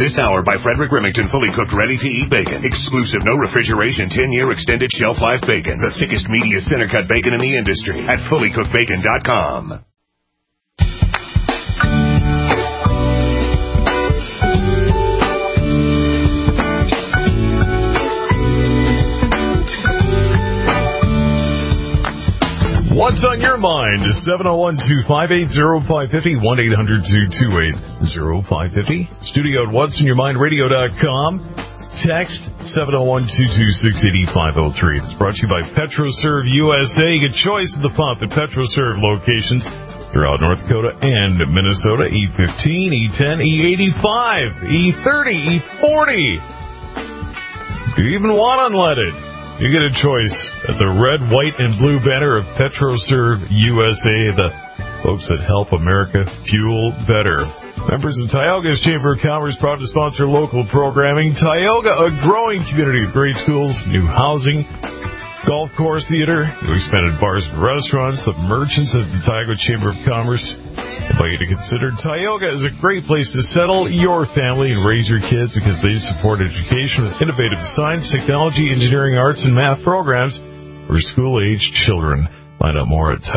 This hour by Frederick Remington, fully cooked, ready-to-eat bacon. Exclusive, no refrigeration, 10-year extended shelf life bacon. The thickest, meatiest, center-cut bacon in the industry at fullycookedbacon.com. What's on your mind? 701-258-0550, 1-800-228-0550. Studio at what'sonyourmindradio.com. Text 701-226-8503. It's brought to you by PetroServe USA. You get choice of the pump at PetroServe locations throughout North Dakota and Minnesota. E15, E10, E85, E30, E40. Do you even want unleaded? You get a choice at the red, white, and blue banner of PetroServe USA, the folks that help America fuel better. Members of Tioga's Chamber of Commerce proud to sponsor local programming. Tioga, a growing community of great schools, new housing, golf course, theater, new expanded bars and restaurants. The merchants of the Tioga Chamber of Commerce invite you to consider Tioga as a great place to settle your family and raise your kids because they support education with innovative science, technology, engineering, arts, and math programs for school-aged children. Find out more at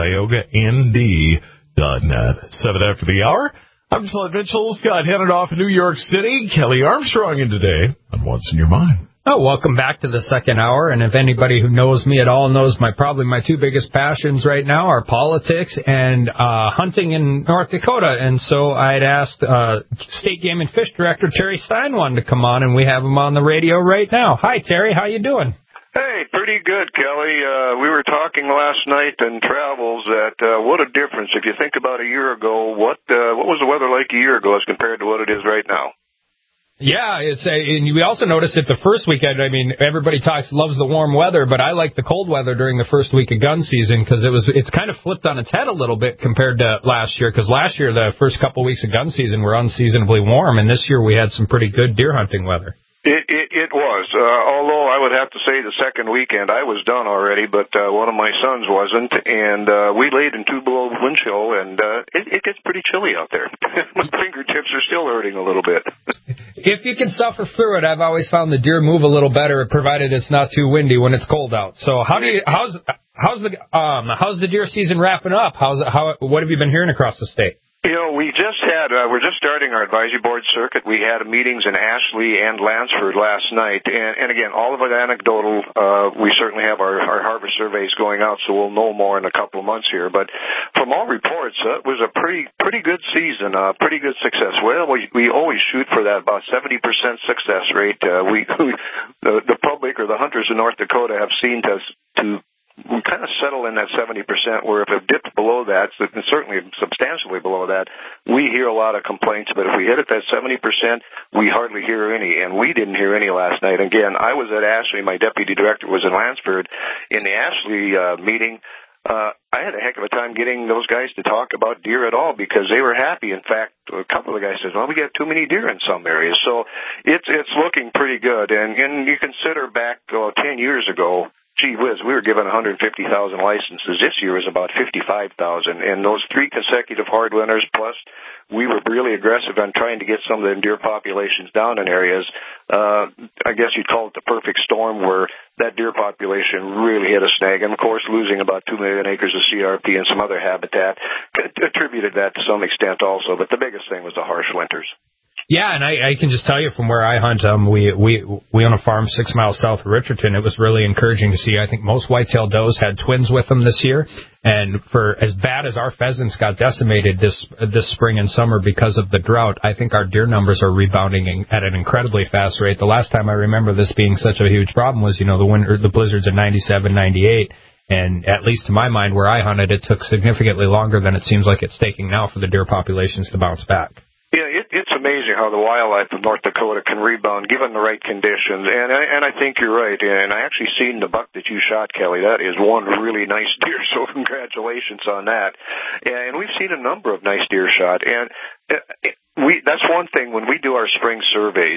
TiogaND.net. 7 after the hour. I'm Todd Mitchell. Scott Hennenoff in New York City. Kelly Armstrong in today on What's in Your Mind. Oh, welcome back to the second hour, and if anybody who knows me at all knows probably my two biggest passions right now are politics and hunting in North Dakota, and so I'd asked State Game and Fish Director Terry Steinwand to come on, and we have him on the radio right now. Hi, Terry, how you doing? Hey, pretty good, Kelly. We were talking last night in travels that what a difference. If you think about a year ago, what was the weather like a year ago as compared to what it is right now? Yeah, and we also noticed that the first weekend, everybody loves the warm weather, but I like the cold weather during the first week of gun season because it's kind of flipped on its head a little bit compared to last year, because last year the first couple weeks of gun season were unseasonably warm, and this year we had some pretty good deer hunting weather. It was, although I would have to say the second weekend I was done already, but one of my sons wasn't, and we laid in 2 below wind chill, and it gets pretty chilly out there. My fingertips are still hurting a little bit. If you can suffer through it, I've always found the deer move a little better, provided it's not too windy when it's cold out. So how's the deer season wrapping up? What have you been hearing across the state? You know, we're just starting our advisory board circuit. We had meetings in Ashley and Lansford last night. And again, all of it anecdotal. We certainly have our harvest surveys going out, so we'll know more in a couple of months here. But from all reports, it was a pretty good season, pretty good success. Well, we always shoot for that about 70% success rate. The public or the hunters in North Dakota have seen to we kind of settle in that 70%, where if it dips below that, and certainly substantially below that, we hear a lot of complaints. But if we hit at that 70%, we hardly hear any, and we didn't hear any last night. Again, I was at Ashley. My deputy director was in Lansford. In the Ashley meeting, I had a heck of a time getting those guys to talk about deer at all because they were happy. In fact, a couple of the guys said, well, we got too many deer in some areas. So it's looking pretty good. And you consider back 10 years ago, gee whiz, we were given 150,000 licenses. This year is about 55,000. And those 3 consecutive hard winters, plus we were really aggressive on trying to get some of the deer populations down in areas. I guess you'd call it the perfect storm where that deer population really hit a snag. And, of course, losing about 2 million acres of CRP and some other habitat attributed that to some extent also. But the biggest thing was the harsh winters. Yeah, and I can just tell you from where I hunt, we own a farm 6 miles south of Richardson. It was really encouraging to see. I think most whitetail does had twins with them this year, and for as bad as our pheasants got decimated this spring and summer because of the drought, I think our deer numbers are rebounding at an incredibly fast rate. The last time I remember this being such a huge problem was, the blizzards of 97, 98. And at least to my mind, where I hunted, it took significantly longer than it seems like it's taking now for the deer populations to bounce back. Yeah, it's amazing how the wildlife of North Dakota can rebound given the right conditions. And I think you're right. And I actually seen the buck that you shot, Kelly. That is one really nice deer, so congratulations on that. And we've seen a number of nice deer shot. And That's one thing when we do our spring surveys,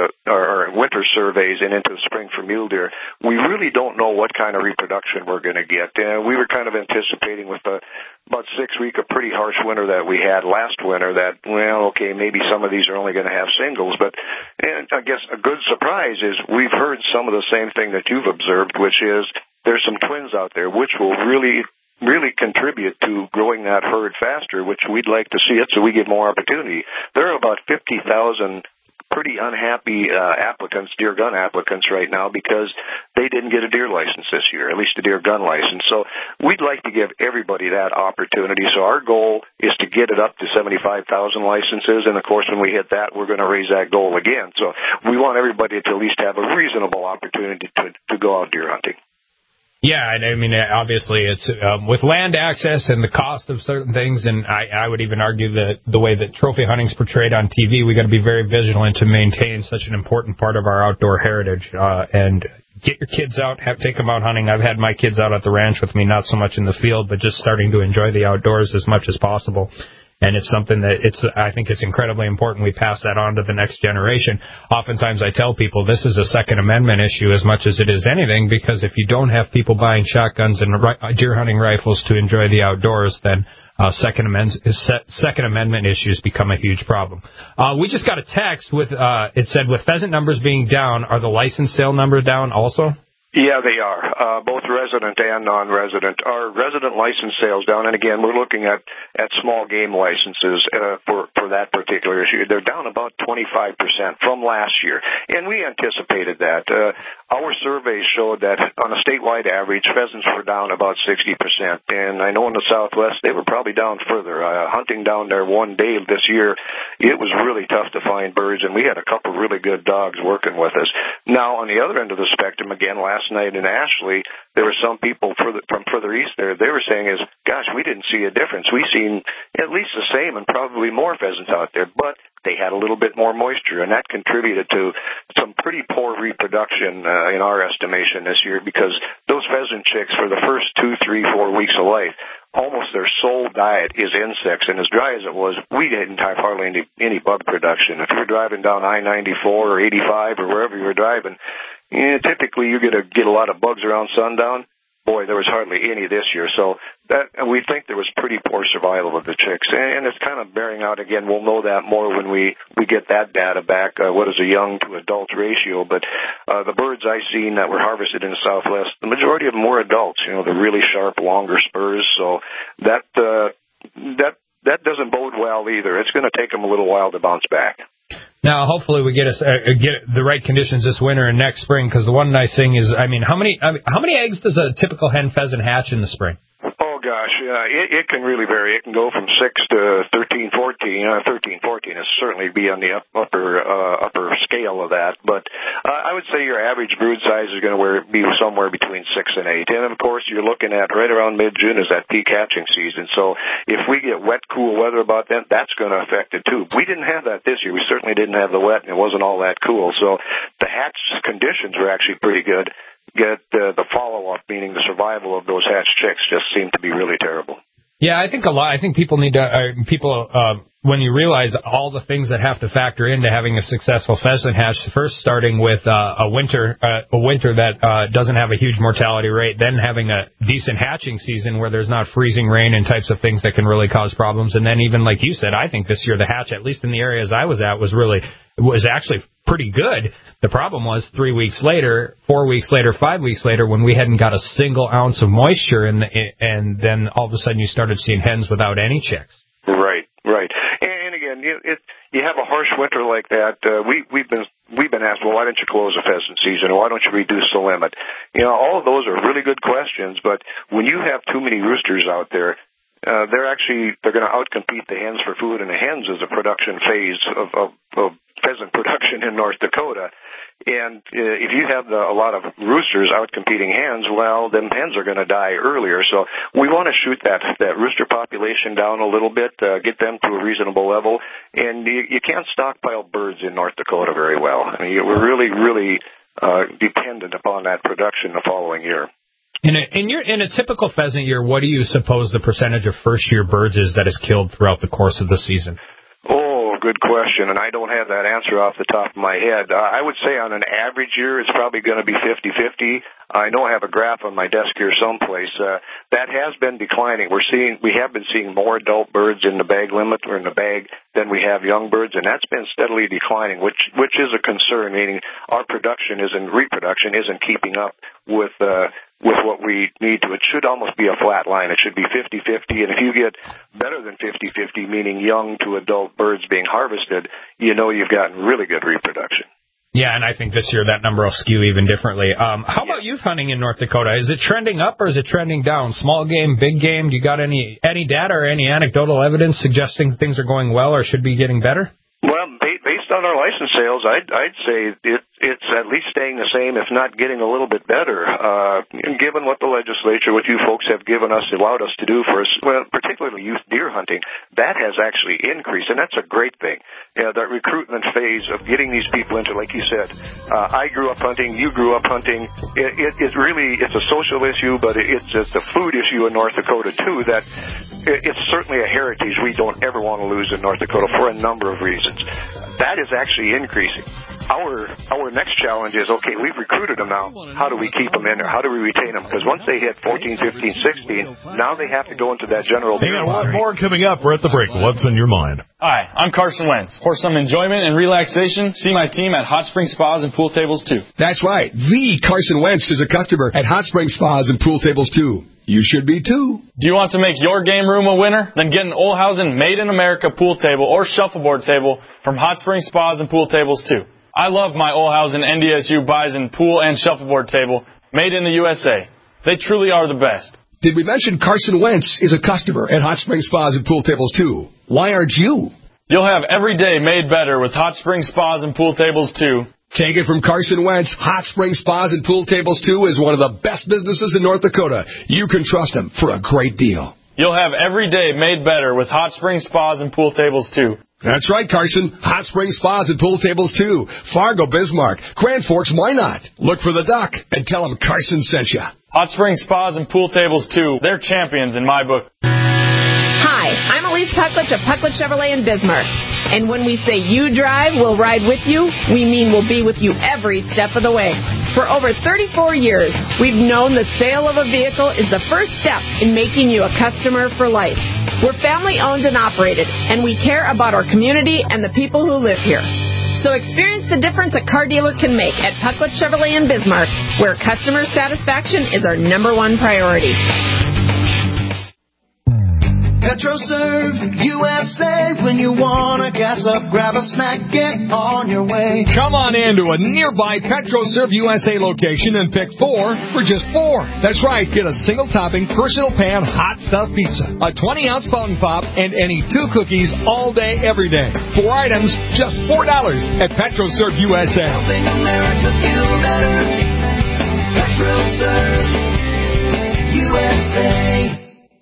or winter surveys and into the spring for mule deer, we really don't know what kind of reproduction we're going to get. We were kind of anticipating with about 6 week, a pretty harsh winter that we had last winter that, well, okay, maybe some of these are only going to have singles, but and I guess a good surprise is we've heard some of the same thing that you've observed, which is there's some twins out there, which will really contribute to growing that herd faster, which we'd like to see it so we get more opportunity. There are about 50,000 pretty unhappy applicants, deer gun applicants right now because they didn't get a deer license this year, at least a deer gun license. So we'd like to give everybody that opportunity. So our goal is to get it up to 75,000 licenses, and of course when we hit that, we're going to raise that goal again. So we want everybody to at least have a reasonable opportunity to go out deer hunting. Yeah, and I mean, obviously, it's with land access and the cost of certain things, and I would even argue that the way that trophy hunting's portrayed on TV, we got to be very vigilant to maintain such an important part of our outdoor heritage. And get your kids out, take them out hunting. I've had my kids out at the ranch with me, not so much in the field, but just starting to enjoy the outdoors as much as possible. And it's something that I think it's incredibly important we pass that on to the next generation. Oftentimes I tell people this is a Second Amendment issue as much as it is anything, because if you don't have people buying shotguns and deer hunting rifles to enjoy the outdoors, then Second Amendment issues become a huge problem. We just got a text with, it said, with pheasant numbers being down, are the license sale numbers down also? Yeah, they are, both resident and non-resident. Our resident license sales down, and again, we're looking at small game licenses for that particular issue. They're down about 25% from last year, and we anticipated that. Our surveys showed that on a statewide average, pheasants were down about 60%, and I know in the Southwest they were probably down further. Hunting down there one day this year, it was really tough to find birds, and we had a couple really good dogs working with us. Now, on the other end of the spectrum, again, last night in Ashley, there were some people from further east there. They were saying is, gosh, we didn't see a difference. We seen at least the same and probably more pheasants out there, but they had a little bit more moisture, and that contributed to some pretty poor reproduction in our estimation this year, because those pheasant chicks for the first 2, 3, 4 weeks of life, almost their sole diet is insects, and as dry as it was, we didn't have hardly any bug production. If you're driving down I-94 or 85 or wherever you're driving, typically you're going to get a lot of bugs around sundown. Boy, there was hardly any this year. So that we think there was pretty poor survival of the chicks. And it's kind of bearing out again. We'll know that more when we get that data back, what is a young to adult ratio. But the birds I've seen that were harvested in the Southwest, the majority of them were adults, the really sharp, longer spurs. So that doesn't bode well either. It's going to take them a little while to bounce back. Now, hopefully we get the right conditions this winter and next spring, because the one nice thing is, I mean, how many eggs does a typical hen pheasant hatch in the spring? Oh, gosh, it can really vary. It can go from 6 to 13, 14. 13, 14 is certainly be on the upper scale of that. But I would say your average brood size is going to be somewhere between 6 and 8. And, of course, you're looking at right around mid-June is that peak hatching season. So if we get wet, cool weather about that, that's going to affect it, too. We didn't have that this year. We certainly didn't have the wet, and it wasn't all that cool. So the hatch conditions were actually pretty good. The follow-up, meaning the survival of those hatched chicks, just seemed to be really terrible. Yeah, I think people need to, when you realize all the things that have to factor into having a successful pheasant hatch, first starting with a winter that doesn't have a huge mortality rate, then having a decent hatching season where there's not freezing rain and types of things that can really cause problems, and then even like you said, I think this year the hatch, at least in the areas I was at, was actually pretty good. The problem was 3 weeks later, 4 weeks later, 5 weeks later, when we hadn't got a single ounce of moisture, and then all of a sudden you started seeing hens without any chicks. Right. And again, you have a harsh winter like that. We've been asked, well, why don't you close the pheasant season? Why don't you reduce the limit? All of those are really good questions, but when you have too many roosters out there, they're going to outcompete the hens for food, and the hens is a production phase of pheasant production in North Dakota. And if you have a lot of roosters outcompeting hens, well, them hens are going to die earlier. So we want to shoot that rooster population down a little bit, get them to a reasonable level. And you can't stockpile birds in North Dakota very well. I mean, we're really, really dependent upon that production the following year. In a typical pheasant year, what do you suppose the percentage of first-year birds is that is killed throughout the course of the season? Oh, good question, and I don't have that answer off the top of my head. I would say on an average year, it's probably going to be 50-50. I know I have a graph on my desk here someplace. That has been declining. We have been seeing more adult birds in the bag limit or in the bag than we have young birds, and that's been steadily declining, which is a concern, meaning our reproduction isn't keeping up with what we need to. It should almost be a flat line. It should be 50-50, and if you get better than 50-50, meaning young to adult birds being harvested, you know you've gotten really good reproduction. Yeah, and I think this year that number will skew even differently. How about youth hunting in North Dakota? Is it trending up or is it trending down? Small game, big game? Do you got any data or any anecdotal evidence suggesting things are going well or should be getting better? Well, based on our license sales, I'd say it's at least staying the same, if not getting a little bit better. And given what the legislature, what you folks have allowed us to do for us, well, particularly youth deer hunting, that has actually increased, and that's a great thing. Yeah, that recruitment phase of getting these people into, like you said, I grew up hunting, you grew up hunting. It's a social issue, but it's a food issue in North Dakota too. That it's certainly a heritage we don't ever want to lose in North Dakota for a number of reasons. That is actually increasing. Our next challenge is, okay, we've recruited them now. How do we keep them in there? How do we retain them? Because once they hit 14, 15, 16, now they have to go into that general... Hey, a lot more coming up. We're at the break. What's in your mind? Hi, I'm Carson Wentz. For some enjoyment and relaxation, see my team at Hot Spring Spas and Pool Tables 2. That's right. The Carson Wentz is a customer at Hot Spring Spas and Pool Tables 2. You should be, too. Do you want to make your game room a winner? Then get an Olhausen Made in America pool table or shuffleboard table from Hot Spring Spas and Pool Tables 2. I love my Olhausen NDSU Bison pool and shuffleboard table made in the USA. They truly are the best. Did we mention Carson Wentz is a customer at Hot Spring Spas and Pool Tables 2? Why aren't you? You'll have every day made better with Hot Spring Spas and Pool Tables 2. Take it from Carson Wentz. Hot Spring Spas and Pool Tables 2 is one of the best businesses in North Dakota. You can trust them for a great deal. You'll have every day made better with Hot Spring Spas and Pool Tables 2. That's right, Carson. Hot Spring Spas and Pool Tables 2. Fargo, Bismarck, Grand Forks, why not? Look for the duck and tell them Carson sent you. Hot Spring Spas and Pool Tables 2. They're champions in my book. Hi, I'm Elise Pucklich of Pucklich Chevrolet in Bismarck. And when we say you drive, we'll ride with you, we mean we'll be with you every step of the way. For over 34 years, we've known the sale of a vehicle is the first step in making you a customer for life. We're family-owned and operated, and we care about our community and the people who live here. So experience the difference a car dealer can make at Pucklich Chevrolet in Bismarck, where customer satisfaction is our number one priority. PetroServe USA, when you want to gas up, grab a snack, get on your way. Come on into a nearby PetroServe USA location and pick 4 for just $4. That's right, get a single topping personal pan hot stuffed pizza, a 20-ounce fountain pop, and any 2 cookies all day, every day. 4 items, just $4 at PetroServe USA. Helping America feel better. PetroServe USA.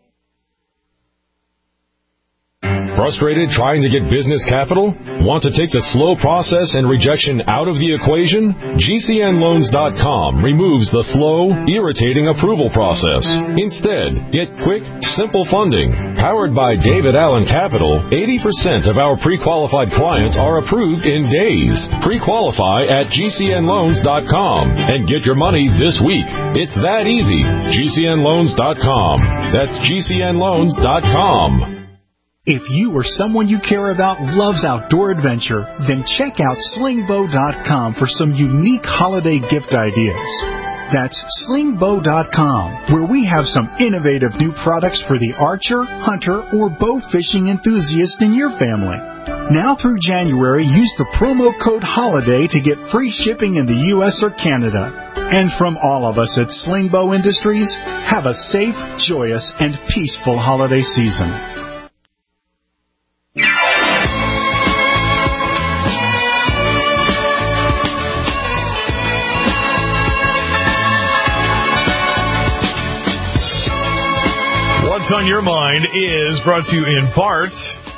Frustrated trying to get business capital? Want to take the slow process and rejection out of the equation? GCNLoans.com removes the slow, irritating approval process. Instead, get quick, simple funding. Powered by David Allen Capital, 80% of our pre-qualified clients are approved in days. Pre-qualify at GCNLoans.com and get your money this week. It's that easy. GCNLoans.com. That's GCNLoans.com. If you or someone you care about loves outdoor adventure, then check out slingbow.com for some unique holiday gift ideas. That's slingbow.com, where we have some innovative new products for the archer, hunter, or bow fishing enthusiast in your family. Now through January, use the promo code HOLIDAY to get free shipping in the U.S. or Canada. And from all of us at Slingbow Industries, have a safe, joyous, and peaceful holiday season. What's on Your Mind is brought to you in part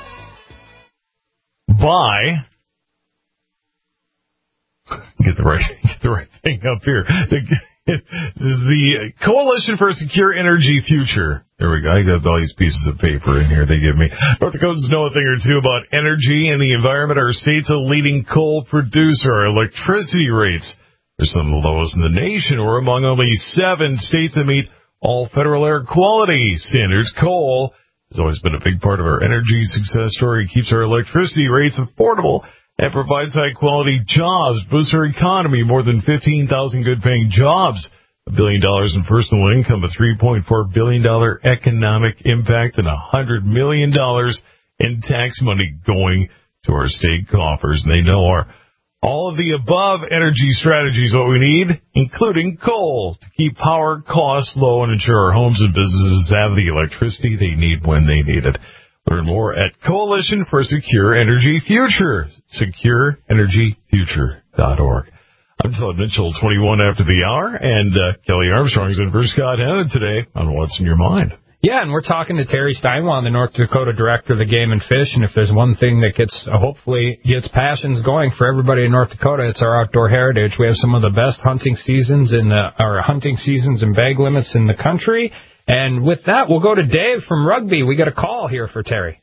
by... Get the right thing up here. The Coalition for a Secure Energy Future. There we go. I got all these pieces of paper in here they give me. North Dakotans know a thing or two about energy and the environment. Our state's a leading coal producer. Our electricity rates are some of the lowest in the nation. We're among only 7 states that meet all federal air quality standards. Coal has always been a big part of our energy success story. It keeps our electricity rates affordable and provides high-quality jobs, boosts our economy, more than 15,000 good-paying jobs, $1 billion in personal income, a $3.4 billion economic impact, and $100 million in tax money going to our state coffers. And they know all of the above energy strategies what we need, including coal, to keep power costs low and ensure our homes and businesses have the electricity they need when they need it. Learn more at Coalition for a Secure Energy Future, secureenergyfuture.org. I'm Todd Mitchell, 21 after the hour, and Kelly Armstrong's in for Scott Hannon today on What's in Your Mind. Yeah, and we're talking to Terry Steinwald, the North Dakota Director of the Game and Fish, and if there's one thing that hopefully gets passions going for everybody in North Dakota, it's our outdoor heritage. We have some of the best hunting seasons and bag limits in the country. And with that, we'll go to Dave from Rugby. We got a call here for Terry.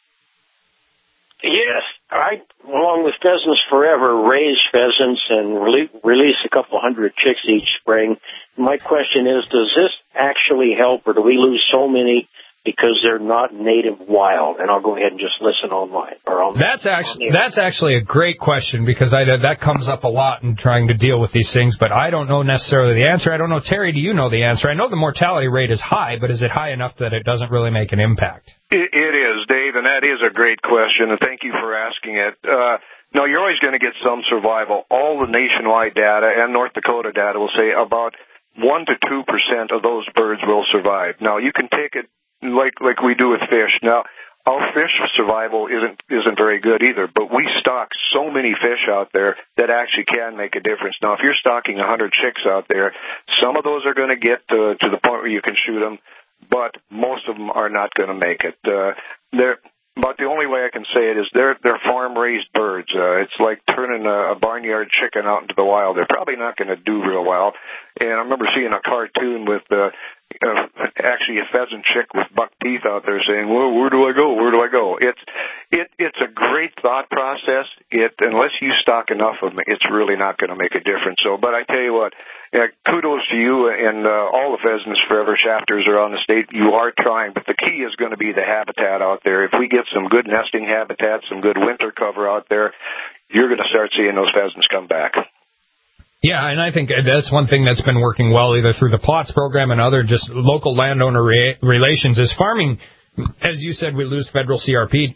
Yes, I, along with Pheasants Forever, raise pheasants and release a couple hundred chicks each spring. My question is, does this actually help, or do we lose so many because they're not native wild? And I'll go ahead and just listen online. That's actually a great question, because that comes up a lot in trying to deal with these things, but I don't know necessarily the answer. I don't know, Terry, do you know the answer? I know the mortality rate is high, but is it high enough that it doesn't really make an impact? It is, Dave, and that is a great question, and thank you for asking it. No, you're always going to get some survival. All the nationwide data and North Dakota data will say about 1% to 2% of those birds will survive. Now, you can take it like we do with fish. Now, our fish survival isn't very good either, but we stock so many fish out there that actually can make a difference. Now, if you're stocking 100 chicks out there, some of those are going to get to the point where you can shoot them, but most of them are not going to make it. But the only way I can say it is they're farm-raised birds. It's like turning a barnyard chicken out into the wild. They're probably not going to do real well. And I remember seeing a cartoon with actually a pheasant chick with buck teeth out there saying, "Well, where do I go? Where do I go?" It's a great thought process. Unless you stock enough of them, it's really not going to make a difference. But I tell you what, kudos to you and all the Pheasants Forever chapters around the state. You are trying, but the key is going to be the habitat out there. If we get some good nesting habitat, some good winter cover out there, you're going to start seeing those pheasants come back. Yeah, and I think that's one thing that's been working well, either through the PLOTS program and other just local landowner relations, is farming. As you said, we lose federal CRP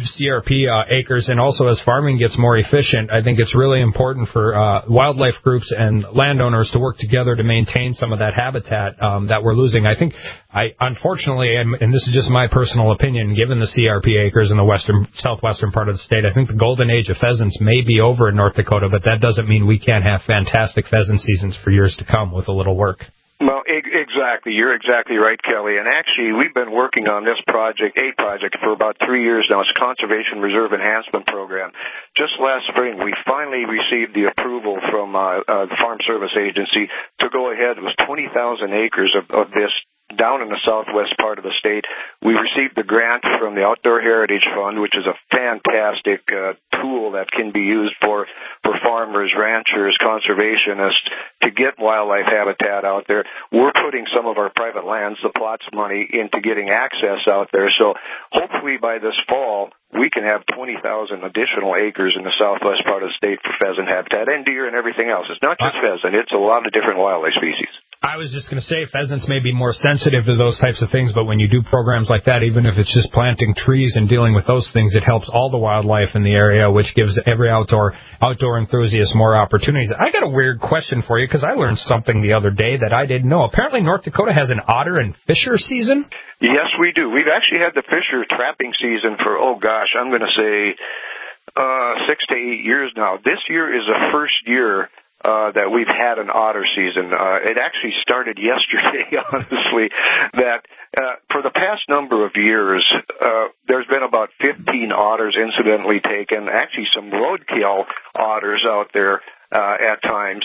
acres, and also as farming gets more efficient, I think it's really important for wildlife groups and landowners to work together to maintain some of that habitat that we're losing. I think, unfortunately, and this is just my personal opinion, given the CRP acres in the southwestern part of the state, I think the golden age of pheasants may be over in North Dakota, but that doesn't mean we can't have fantastic pheasant seasons for years to come with a little work. Well, exactly. You're exactly right, Kelly. And actually, we've been working on this project, for about 3 years now. It's a Conservation Reserve Enhancement Program. Just last spring, we finally received the approval from the Farm Service Agency to go ahead with 20,000 acres of this down in the southwest part of the state. We received the grant from the Outdoor Heritage Fund, which is a fantastic tool that can be used for farmers, ranchers, conservationists to get wildlife habitat out there. We're putting some of our private lands, the PLOTS money, into getting access out there. So hopefully by this fall, we can have 20,000 additional acres in the southwest part of the state for pheasant habitat and deer and everything else. It's not just pheasant. It's a lot of different wildlife species. I was just going to say pheasants may be more sensitive to those types of things, but when you do programs like that, even if it's just planting trees and dealing with those things, it helps all the wildlife in the area, which gives every outdoor enthusiast more opportunities. I got a weird question for you, because I learned something the other day that I didn't know. Apparently North Dakota has an otter and fisher season? Yes, we do. We've actually had the fisher trapping season for, I'm going to say 6 to 8 years now. This year is the first year that we've had an otter season. It actually started yesterday, honestly, that for the past number of years, there's been about 15 otters incidentally taken, actually some roadkill otters out there at times.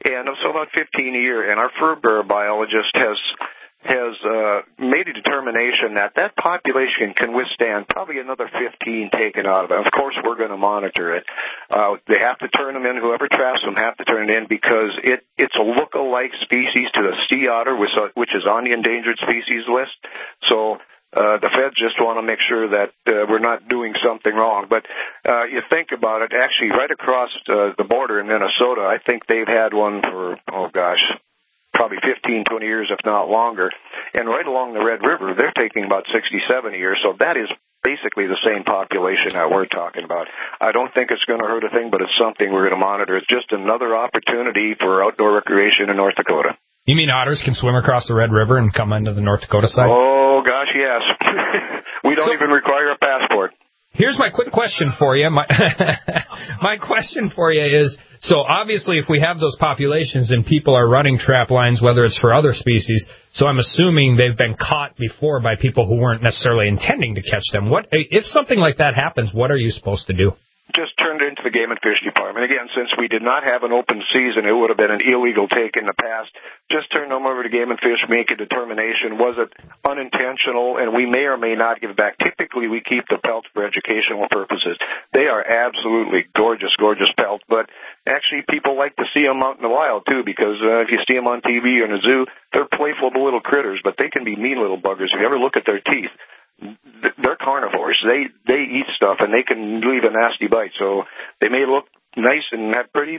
and so about 15 a year. And our fur bearer biologist has made a determination that population can withstand probably another 15 taken out of it. Of course, we're going to monitor it. They have to turn them in. Whoever traps them have to turn it in because it's a look-alike species to the sea otter, which is on the endangered species list. So the feds just want to make sure that we're not doing something wrong. But you think about it, actually right across the border in Minnesota, I think they've had one for, probably 15, 20 years, if not longer. And right along the Red River, they're taking about 67 a year. So that is basically the same population that we're talking about. I don't think it's going to hurt a thing, but it's something we're going to monitor. It's just another opportunity for outdoor recreation in North Dakota. You mean otters can swim across the Red River and come into the North Dakota side? Oh, gosh, yes. We don't even require a passport. Here's my quick question for you. My question for you is, so obviously if we have those populations and people are running trap lines, whether it's for other species, so I'm assuming they've been caught before by people who weren't necessarily intending to catch them. What if something like that happens, what are you supposed to do? Just turned it into the Game and Fish Department. Again, since we did not have an open season, it would have been an illegal take in the past. Just turn them over to Game and Fish, make a determination. Was it unintentional? And we may or may not give back. Typically, we keep the pelts for educational purposes. They are absolutely gorgeous, gorgeous pelts. But actually, people like to see them out in the wild, too, because if you see them on TV or in a zoo, they're playful little critters, but they can be mean little buggers. If you ever look at their teeth, they're carnivores. They eat stuff and they can leave a nasty bite. So they may look nice and have pretty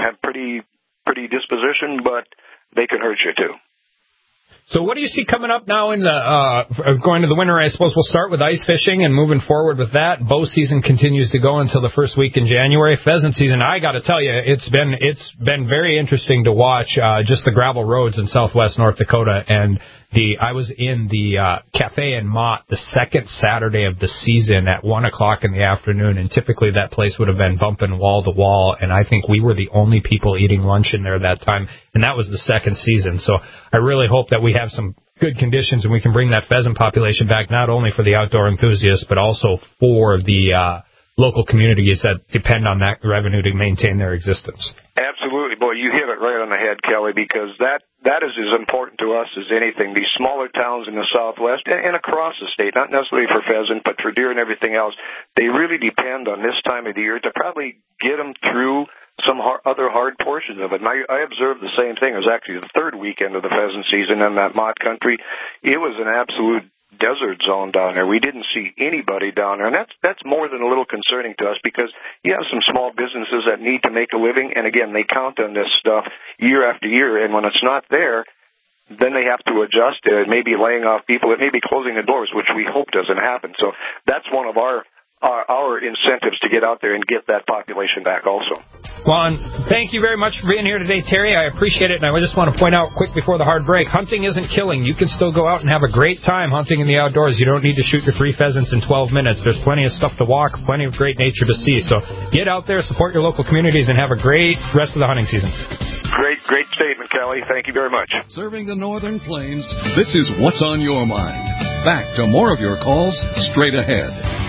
disposition, but they can hurt you too. So what do you see coming up now in the going to the winter? I suppose we'll start with ice fishing and moving forward with that. Bow season continues to go until the first week in January. Pheasant season, I got to tell you, it's been very interesting to watch just the gravel roads in southwest North Dakota. And I was in the Cafe and Mott the second Saturday of the season at 1 o'clock in the afternoon, and typically that place would have been bumping wall to wall, and I think we were the only people eating lunch in there that time, and that was the second season. So I really hope that we have some good conditions and we can bring that pheasant population back, not only for the outdoor enthusiasts, but also for the local communities that depend on that revenue to maintain their existence. Absolutely. Boy, you hit it right on the head, Kelly, because that is as important to us as anything. These smaller towns in the Southwest and across the state, not necessarily for pheasant, but for deer and everything else, they really depend on this time of the year to probably get them through some other hard portions of it. And I observed the same thing. It was actually the third weekend of the pheasant season in that Mott country. It was an absolute desert zone down there. We didn't see anybody down there, and that's more than a little concerning to us because you have some small businesses that need to make a living, and again, they count on this stuff year after year, and when it's not there, then they have to adjust. It may be laying off people. It may be closing the doors, which we hope doesn't happen. So that's one of our incentives to get out there and get that population back also. Well, thank you very much for being here today, Terry. I appreciate it, and I just want to point out quick before the hard break, hunting isn't killing. You can still go out and have a great time hunting in the outdoors. You don't need to shoot your 3 pheasants in 12 minutes. There's plenty of stuff to walk, plenty of great nature to see. So get out there, support your local communities, and have a great rest of the hunting season. Great statement, Kelly. Thank you very much. Serving the Northern Plains, this is What's on Your Mind. Back to more of your calls straight ahead.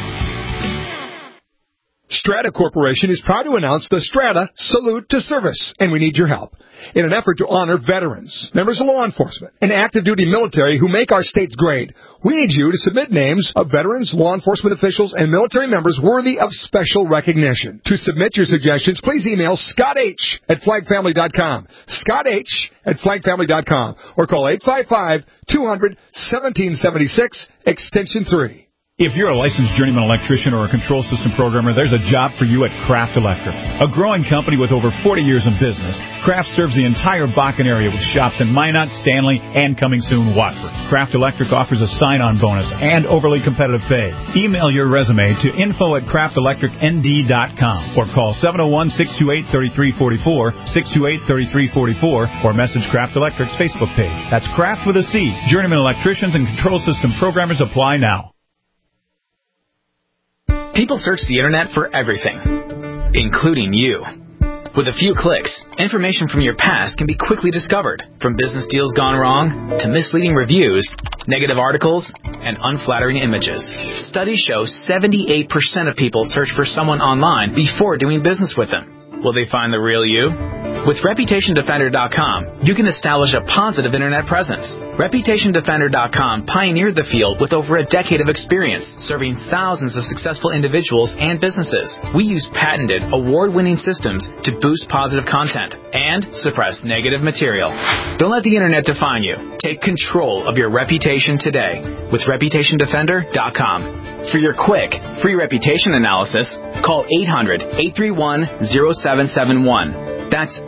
Strata Corporation is proud to announce the Strata Salute to Service, and we need your help. In an effort to honor veterans, members of law enforcement, and active-duty military who make our states great, we need you to submit names of veterans, law enforcement officials, and military members worthy of special recognition. To submit your suggestions, please email Scott H. at flagfamily.com, Scott H. at flagfamily.com, or call 855-200-1776, extension 3. If you're a licensed journeyman electrician or a control system programmer, there's a job for you at Kraft Electric. A growing company with over 40 years in business, Kraft serves the entire Bakken area with shops in Minot, Stanley, and coming soon, Watford. Kraft Electric offers a sign-on bonus and overly competitive pay. Email your resume to info@craftelectricnd.com or call 701-628-3344, 628-3344, or message Kraft Electric's Facebook page. That's Kraft with a C. Journeyman electricians and control system programmers apply now. People search the internet for everything, including you. With a few clicks, information from your past can be quickly discovered, from business deals gone wrong to misleading reviews, negative articles, and unflattering images. Studies show 78% of people search for someone online before doing business with them. Will they find the real you? With ReputationDefender.com, you can establish a positive internet presence. ReputationDefender.com pioneered the field with over a decade of experience, serving thousands of successful individuals and businesses. We use patented, award-winning systems to boost positive content and suppress negative material. Don't let the internet define you. Take control of your reputation today with ReputationDefender.com. For your quick, free reputation analysis, call 800-831-0771. That's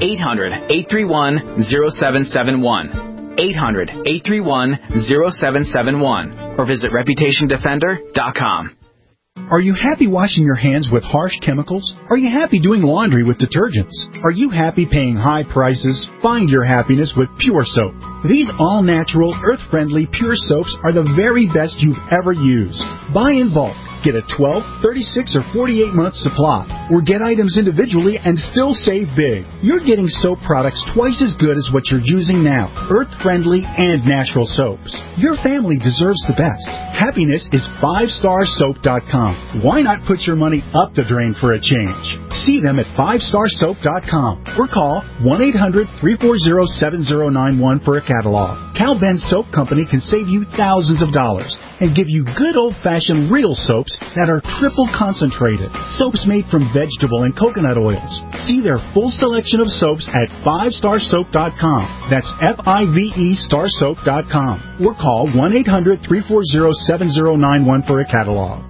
800-831-0771. 800-831-0771. Or visit ReputationDefender.com. Are you happy washing your hands with harsh chemicals? Are you happy doing laundry with detergents? Are you happy paying high prices? Find your happiness with Pure Soap. These all-natural, earth-friendly Pure Soaps are the very best you've ever used. Buy in bulk. Get a 12, 36, or 48-month supply, or get items individually and still save big. You're getting soap products twice as good as what you're using now, earth-friendly and natural soaps. Your family deserves the best. Happiness is 5starsoap.com. Why not put your money up the drain for a change? See them at 5starsoap.com or call 1-800-340-7091 for a catalog. Cal Ben Soap Company can save you thousands of dollars and give you good old-fashioned real soaps that are triple concentrated. Soaps made from vegetable and coconut oils. See their full selection of soaps at 5starsoap.com. That's F-I-V-E starsoap.com. Or call 1-800-340-7091 for a catalog.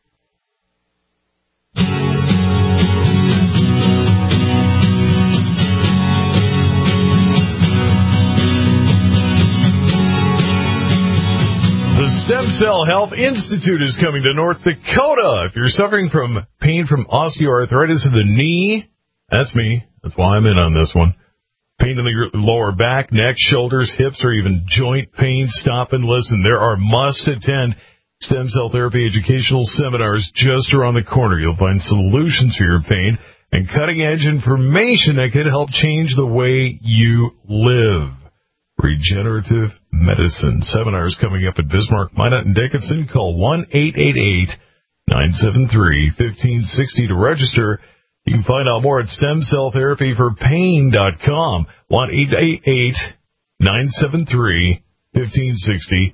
The Stem Cell Health Institute is coming to North Dakota. If you're suffering from pain from osteoarthritis of the knee, that's me. That's why I'm in on this one. Pain in the lower back, neck, shoulders, hips, or even joint pain, stop and listen. There are must-attend stem cell therapy educational seminars just around the corner. You'll find solutions for your pain and cutting-edge information that could help change the way you live. Regenerative medicine. Seminars coming up at Bismarck, Minot, and Dickinson. Call 1-888-973-1560 to register. You can find out more at stemcelltherapyforpain.com. 1-888-973-1560.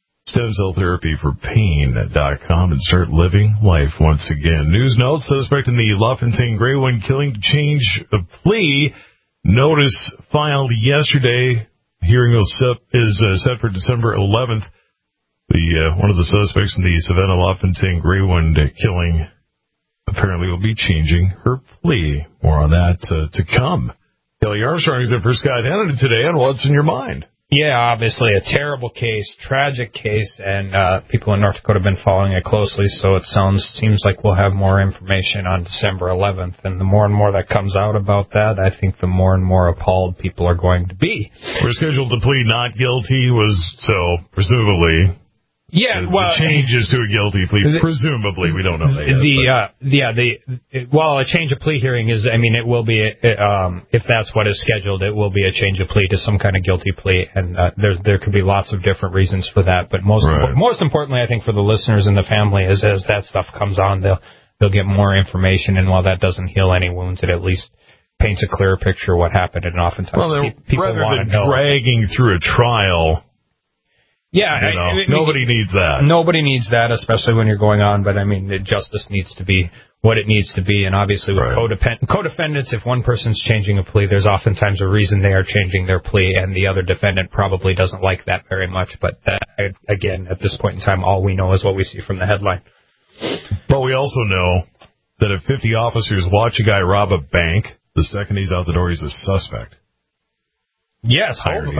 Stemcelltherapyforpain.com, and start living life once again. News note: suspect in the LaFontaine Greywind killing change of plea. Notice filed yesterday. Hearing is set for December 11th. One of the suspects in the Savannah LaFontaine Greywind killing apparently will be changing her plea. More on that to come. Kelly Armstrong is in for Scott Hannon today on What's in Your Mind. Yeah, obviously a terrible case, tragic case, and people in North Dakota have been following it closely, so it seems like we'll have more information on December 11th, and the more and more that comes out about that, I think the more and more appalled people are going to be. We're scheduled to plead not guilty, presumably... Yeah, well, the changes to a guilty plea, presumably, we don't know that yet. A change of plea hearing is, it will be, if that's what is scheduled, it will be a change of plea to some kind of guilty plea, and there could be lots of different reasons for that, but most importantly, I think for the listeners and the family, is as that stuff comes on, they'll get more information, and while that doesn't heal any wounds, it at least paints a clearer picture of what happened, and oftentimes people want to know. Rather than dragging through a trial... Yeah, nobody needs that. Nobody needs that, especially when you're going on. But, justice needs to be what it needs to be. And obviously with co-defendants, if one person's changing a plea, there's oftentimes a reason they are changing their plea, and the other defendant probably doesn't like that very much. But, again, at this point in time, all we know is what we see from the headline. But we also know that if 50 officers watch a guy rob a bank, the second he's out the door, he's a suspect. Yes, irony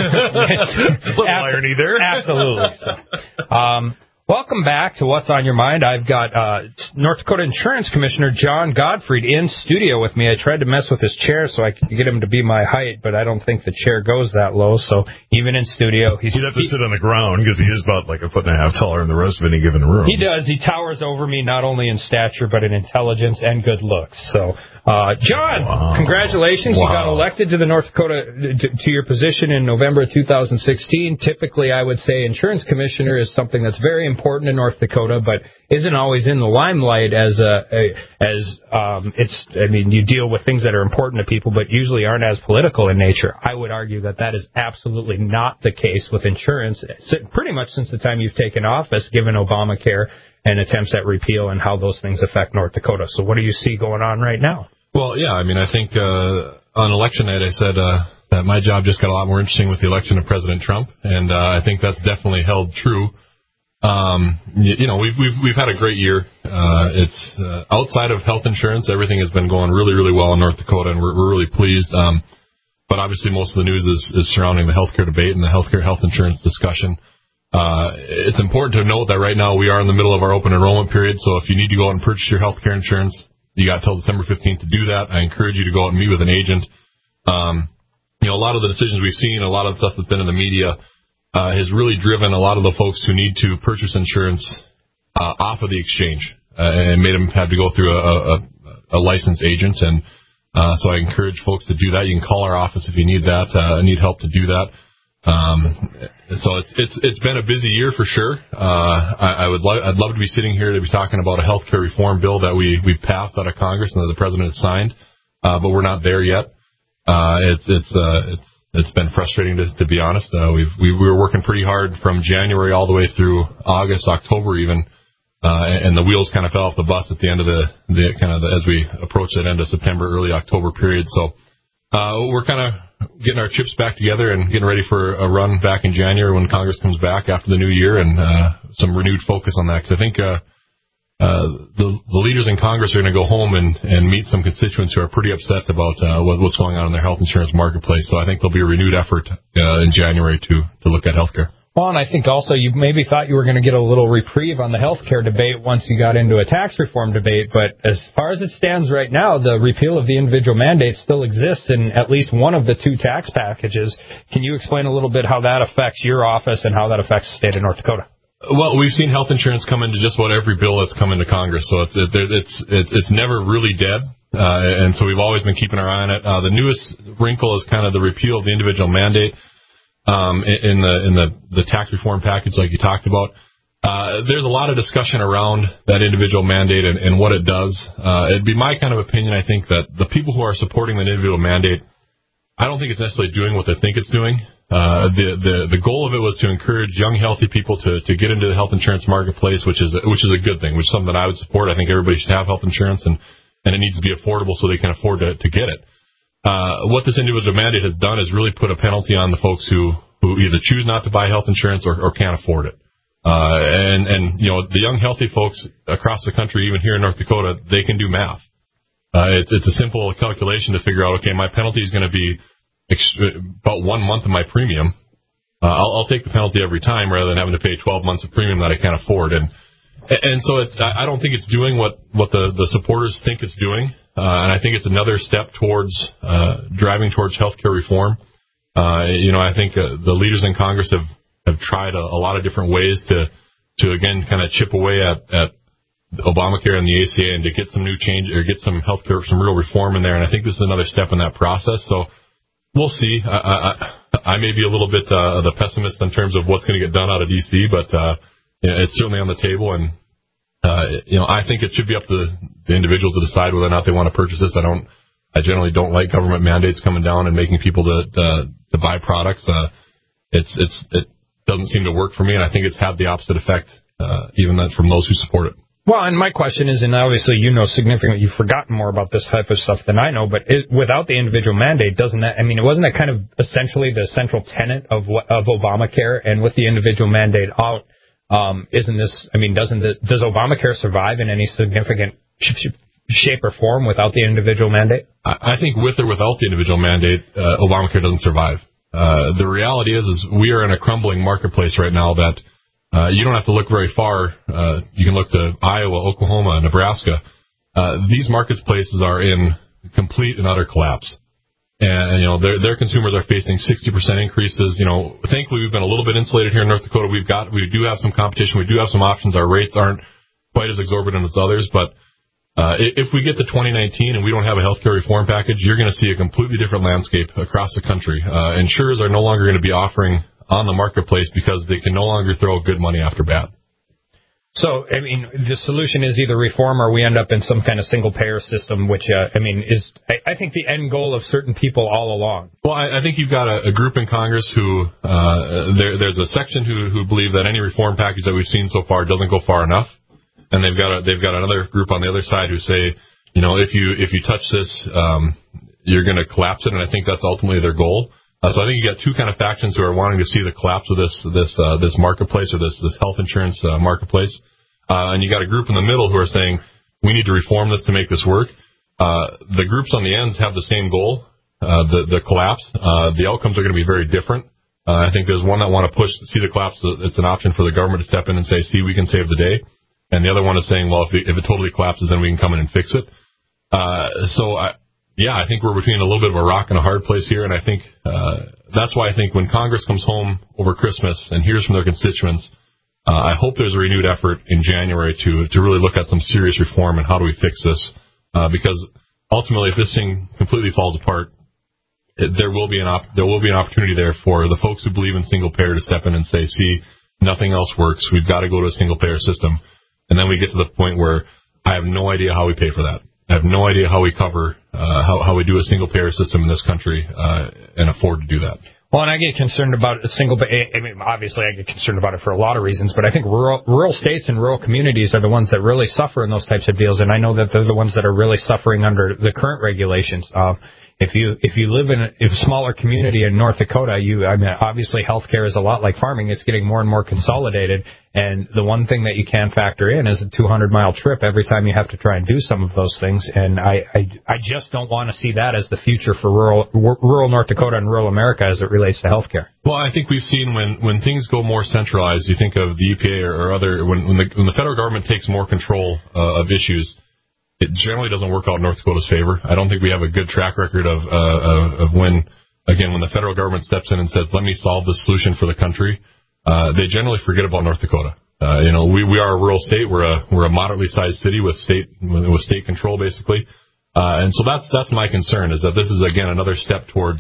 there. Irony there. Absolutely. So, welcome back to What's on Your Mind. I've got North Dakota Insurance Commissioner John Gottfried in studio with me. I tried to mess with his chair so I could get him to be my height, but I don't think the chair goes that low. So even in studio, he'd have to sit on the ground because he is about like a foot and a half taller than the rest of any given room. He does. He towers over me not only in stature but in intelligence and good looks. So, John, congratulations! Wow. You got elected to the North Dakota to your position in November 2016. Typically, I would say insurance commissioner is something that's very important important in North Dakota, but isn't always in the limelight you deal with things that are important to people, but usually aren't as political in nature. I would argue that is absolutely not the case with insurance, pretty much since the time you've taken office, given Obamacare and attempts at repeal and how those things affect North Dakota. So what do you see going on right now? Well, yeah, I mean, I think on election night I said that my job just got a lot more interesting with the election of President Trump, and I think that's definitely held true. We've had a great year. It's outside of health insurance, everything has been going really, really well in North Dakota, and we're really pleased. But obviously, most of the news is surrounding the healthcare debate and the health insurance discussion. It's important to note that right now we are in the middle of our open enrollment period, so if you need to go out and purchase your healthcare insurance, you got till December 15th to do that. I encourage you to go out and meet with an agent. A lot of the decisions we've seen, a lot of the stuff that's been in the media, has really driven a lot of the folks who need to purchase insurance off of the exchange and made them have to go through a licensed agent. And so I encourage folks to do that. You can call our office if you need that, need help to do that. So it's been a busy year for sure. I'd love to be sitting here to be talking about a healthcare reform bill that we've passed out of Congress and that the president has signed, but we're not there yet. It's been frustrating to be honest. We were working pretty hard from January all the way through August, October even, and the wheels kind of fell off the bus at the end of as we approach that end of September, early October period. So we're kind of getting our chips back together and getting ready for a run back in January when Congress comes back after the new year, and some renewed focus on that, because I think the leaders in Congress are going to go home and meet some constituents who are pretty upset about what's going on in their health insurance marketplace. So I think there'll be a renewed effort in January to look at healthcare. Well, and I think also you maybe thought you were going to get a little reprieve on the healthcare debate once you got into a tax reform debate, but as far as it stands right now, the repeal of the individual mandate still exists in at least one of the two tax packages. Can you explain a little bit how that affects your office and how that affects the state of North Dakota? Well, we've seen health insurance come into just about every bill that's come into Congress, so it's never really dead, and so we've always been keeping our eye on it. The newest wrinkle is kind of the repeal of the individual mandate. In the tax reform package, like you talked about, there's a lot of discussion around that individual mandate and what it does. It'd be my kind of opinion, I think, that the people who are supporting the individual mandate, I don't think it's necessarily doing what they think it's doing. The goal of it was to encourage young, healthy people to get into the health insurance marketplace, which is a good thing, which is something that I would support. I think everybody should have health insurance, and it needs to be affordable so they can afford to get it. What this individual mandate has done is really put a penalty on the folks who either choose not to buy health insurance or can't afford it. And the young, healthy folks across the country, even here in North Dakota, they can do math. It's a simple calculation to figure out, okay, my penalty is going to be about 1 month of my premium. I'll take the penalty every time rather than having to pay 12 months of premium that I can't afford. And so I don't think it's doing what the supporters think it's doing. And I think it's another step towards driving towards healthcare reform. I think the leaders in Congress have tried a lot of different ways to again kind of chip away at Obamacare and the ACA and to get some new change or get some healthcare, some real reform in there. And I think this is another step in that process. So we'll see. I may be a little bit the pessimist in terms of what's going to get done out of D.C., but it's certainly on the table. And I think it should be up to the individual to decide whether or not they want to purchase this. I generally don't like government mandates coming down and making people to buy products. It doesn't seem to work for me, and I think it's had the opposite effect, even from those who support it. Well, and my question is, and obviously you know significantly, you've forgotten more about this type of stuff than I know, but without the individual mandate, wasn't that kind of essentially the central tenet of Obamacare? And with the individual mandate out, does Obamacare survive in any significant shape or form without the individual mandate? I think with or without the individual mandate, Obamacare doesn't survive. The reality is we are in a crumbling marketplace right now that you don't have to look very far. You can look to Iowa, Oklahoma, Nebraska. These marketplaces are in complete and utter collapse. And, their consumers are facing 60% increases. Thankfully we've been a little bit insulated here in North Dakota. We do have some competition. We do have some options. Our rates aren't quite as exorbitant as others, but if we get to 2019 and we don't have a healthcare reform package, you're going to see a completely different landscape across the country. Insurers are no longer going to be offering on the marketplace because they can no longer throw good money after bad. So, I mean, the solution is either reform or we end up in some kind of single-payer system, which, I think the end goal of certain people all along. Well, I think you've got a group in Congress who, there's a section who believe that any reform package that we've seen so far doesn't go far enough. And they've got another group on the other side who say, if you touch this, you're going to collapse it. And I think that's ultimately their goal. So I think you got two kind of factions who are wanting to see the collapse of this marketplace or this health insurance marketplace. And you got a group in the middle who are saying we need to reform this to make this work. The groups on the ends have the same goal, the collapse. The outcomes are going to be very different. I think there's one that want to see the collapse. It's an option for the government to step in and say, see, we can save the day. And the other one is saying, well, if it totally collapses, then we can come in and fix it. I think we're between a little bit of a rock and a hard place here. And I think that's why I think when Congress comes home over Christmas and hears from their constituents, I hope there's a renewed effort in January to really look at some serious reform and how do we fix this. Because ultimately, if this thing completely falls apart, there will be an opportunity there for the folks who believe in single payer to step in and say, see, nothing else works. We've got to go to a single payer system. And then we get to the point where I have no idea how we pay for that. I have no idea how we cover, how we do a single payer system in this country, and afford to do that. Well, and I get concerned about a single, obviously I get concerned about it for a lot of reasons, but I think rural states and rural communities are the ones that really suffer in those types of deals, and I know that they're the ones that are really suffering under the current regulations. If you live in a smaller community in North Dakota, obviously healthcare is a lot like farming. It's getting more and more consolidated, and the one thing that you can factor in is a 200-mile trip every time you have to try and do some of those things. And I just don't want to see that as the future for rural North Dakota and rural America as it relates to healthcare. Well, I think we've seen when things go more centralized, you think of the EPA or other, when the federal government takes more control of issues, it generally doesn't work out in North Dakota's favor. I don't think we have a good track record of when the federal government steps in and says, let me solve the solution for the country, they generally forget about North Dakota. We are a rural state. We're a moderately sized city with state control, basically. And so that's my concern, is that this is, again, another step towards,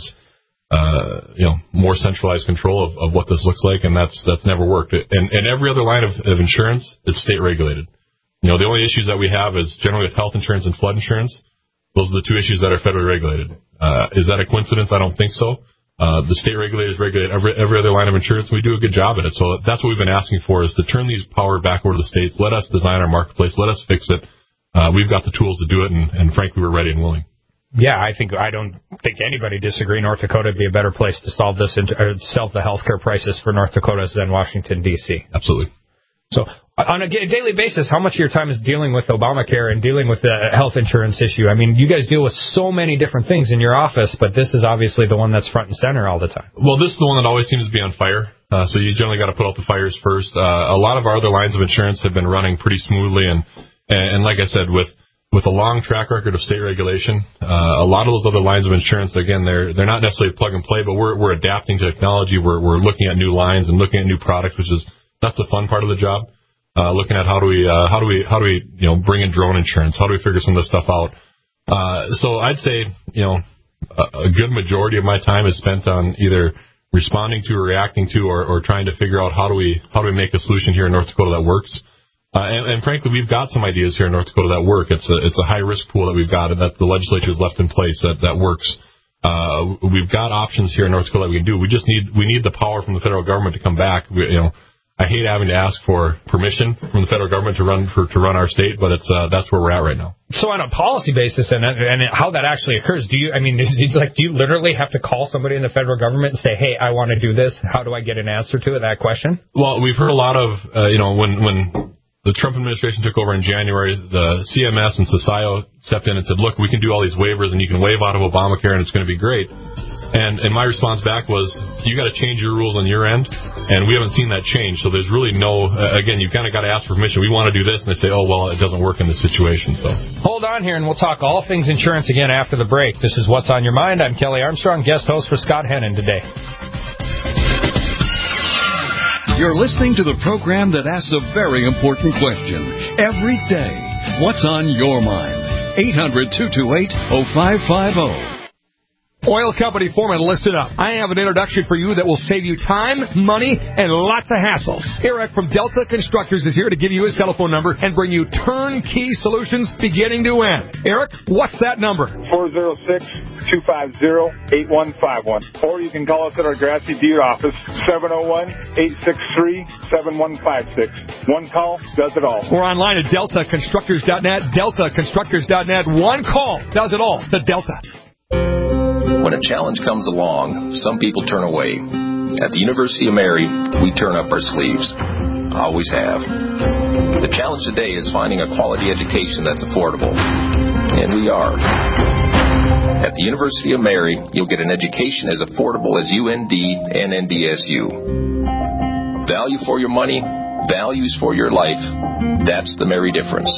more centralized control of what this looks like. And that's never worked. And every other line of insurance is state regulated. The only issues that we have is generally with health insurance and flood insurance. Those are the two issues that are federally regulated. Is that a coincidence? I don't think so. The state regulators regulate every other line of insurance. We do a good job at it. So that's what we've been asking for, is to turn these power back over to the states. Let us design our marketplace. Let us fix it. We've got the tools to do it, and frankly, we're ready and willing. Yeah, I don't think anybody disagree. North Dakota would be a better place to solve this solve the healthcare crisis for North Dakota than Washington, D.C. Absolutely. So on a daily basis, how much of your time is dealing with Obamacare and dealing with the health insurance issue? I mean, you guys deal with so many different things in your office, but this is obviously the one that's front and center all the time. Well, this is the one that always seems to be on fire. So you generally got to put out the fires first. A lot of our other lines of insurance have been running pretty smoothly, and like I said, with a long track record of state regulation, a lot of those other lines of insurance, again, they're not necessarily plug and play, but we're adapting to technology. We're looking at new lines and looking at new products, that's the fun part of the job. Looking at how do we bring in drone insurance? How do we figure some of this stuff out? So I'd say, a good majority of my time is spent on either responding to or reacting to or trying to figure out how do we make a solution here in North Dakota that works. And frankly, we've got some ideas here in North Dakota that work. It's a high risk pool that we've got and that the legislature has left in place that works. We've got options here in North Dakota that we can do. We need the power from the federal government to come back. I hate having to ask for permission from the federal government to run our state, but that's where we're at right now. So on a policy basis and how that actually occurs, do you literally have to call somebody in the federal government and say, hey, I want to do this? How do I get an answer to that question? Well, we've heard a lot of, when the Trump administration took over in January, the CMS and CSIO stepped in and said, look, we can do all these waivers and you can waive out of Obamacare and it's going to be great. And my response back was, you got to change your rules on your end, and we haven't seen that change. So there's really no, again, you kind of got to ask for permission. We want to do this, and they say, oh, well, it doesn't work in this situation. So hold on here, and we'll talk all things insurance again after the break. This is What's on Your Mind. I'm Kelly Armstrong, guest host for Scott Hennon today. You're listening to the program that asks a very important question every day. What's on your mind? 800-228-0550. Oil company foreman, listen up. I have an introduction for you that will save you time, money, and lots of hassle. Eric from Delta Constructors is here to give you his telephone number and bring you turnkey solutions beginning to end. Eric, what's that number? 406-250-8151. Or you can call us at our Grassy Butte office, 701-863-7156. One call does it all. Or online at deltaconstructors.net, deltaconstructors.net. One call does it all. The Delta. When a challenge comes along, some people turn away. At the University of Mary, we turn up our sleeves. Always have. The challenge today is finding a quality education that's affordable. And we are. At the University of Mary, you'll get an education as affordable as UND and NDSU. Value for your money, values for your life. That's the Mary difference.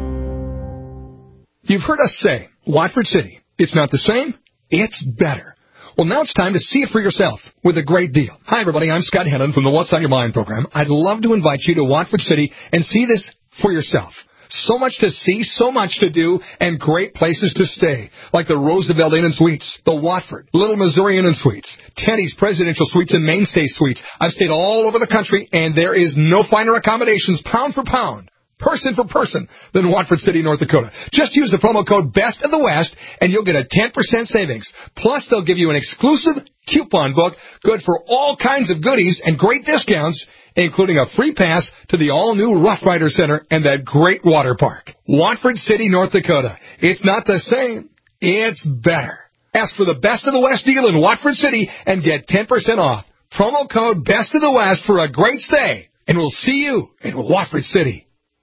You've heard us say, Watford City, it's not the same, it's better. Well, now it's time to see it for yourself with a great deal. Hi, everybody. I'm Scott Hennon from the What's on Your Mind program. I'd love to invite you to Watford City and see this for yourself. So much to see, so much to do, and great places to stay, like the Roosevelt Inn and Suites, the Watford, Little Missouri Inn and Suites, Teddy's Presidential Suites, and Mainstay Suites. I've stayed all over the country, and there is no finer accommodations, pound for pound, person for person, than Watford City, North Dakota. Just use the promo code BEST of the West, and you'll get a 10% savings. Plus, they'll give you an exclusive coupon book, good for all kinds of goodies and great discounts, including a free pass to the all-new Rough Rider Center and that great water park. Watford City, North Dakota. It's not the same. It's better. Ask for the Best of the West deal in Watford City and get 10% off. Promo code BEST of the West for a great stay. And we'll see you in Watford City.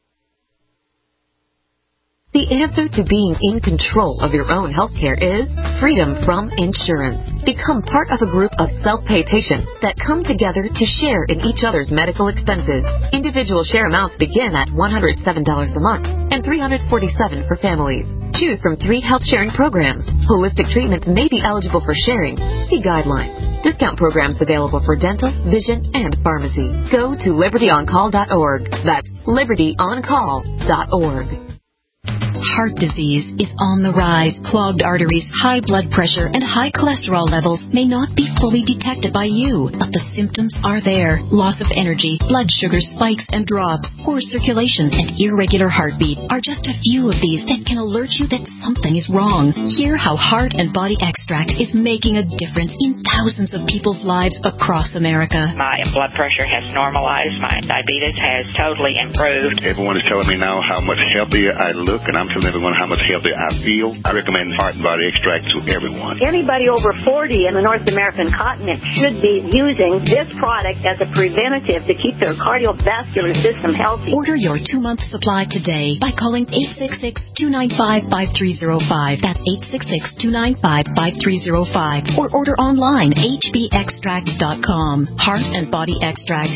The answer to being in control of your own health care is freedom from insurance. Become part of a group of self-pay patients that come together to share in each other's medical expenses. Individual share amounts begin at $107 a month and $347 for families. Choose from 3 health sharing programs. Holistic treatments may be eligible for sharing. See guidelines. Discount programs available for dental, vision, and pharmacy. Go to libertyoncall.org. That's libertyoncall.org. Heart disease is on the rise. Clogged arteries, high blood pressure, and high cholesterol levels may not be fully detected by you, but the symptoms are there. Loss of energy, blood sugar spikes and drops, poor circulation, and irregular heartbeat are just a few of these that can alert you that something is wrong. Hear how Heart and Body Extract is making a difference in thousands of people's lives across America. My blood pressure has normalized. My diabetes has totally improved. Everyone is telling me now how much healthier I look, and I'm telling everyone how much healthier I feel. I recommend Heart and Body Extract to everyone. Anybody over 40 in the North American continent should be using this product as a preventative to keep their cardiovascular system healthy. Order your 2-month supply today by calling 866-295-5305. That's 866-295-5305. Or order online, hbextract.com. Heart and Body Extract,